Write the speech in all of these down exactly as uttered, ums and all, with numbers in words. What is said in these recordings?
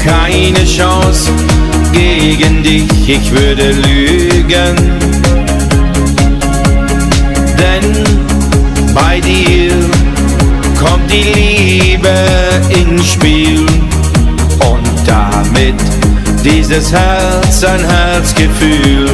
keine Chance gegen dich, ich würde lügen. Denn bei dir kommt die Liebe ins Spiel und damit dieses Herz ein Herzgefühl.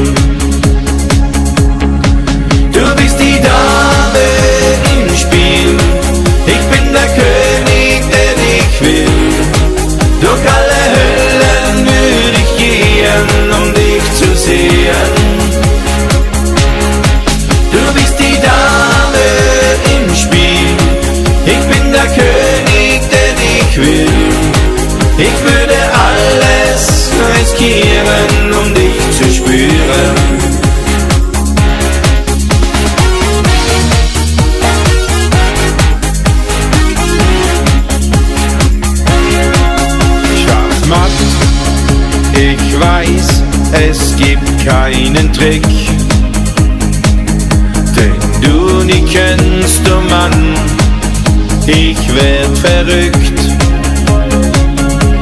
Du bist die Dame im Spiel, ich bin der König, der dich will. Durch alle Höhlen würde ich gehen, um dich zu sehen. Du bist die Dame im Spiel, ich bin der König, der dich will. Ich würde alles riskieren, um dich zu spüren. Ich weiß, es gibt keinen Trick, den du nicht kennst, oh Mann. Ich werd verrückt,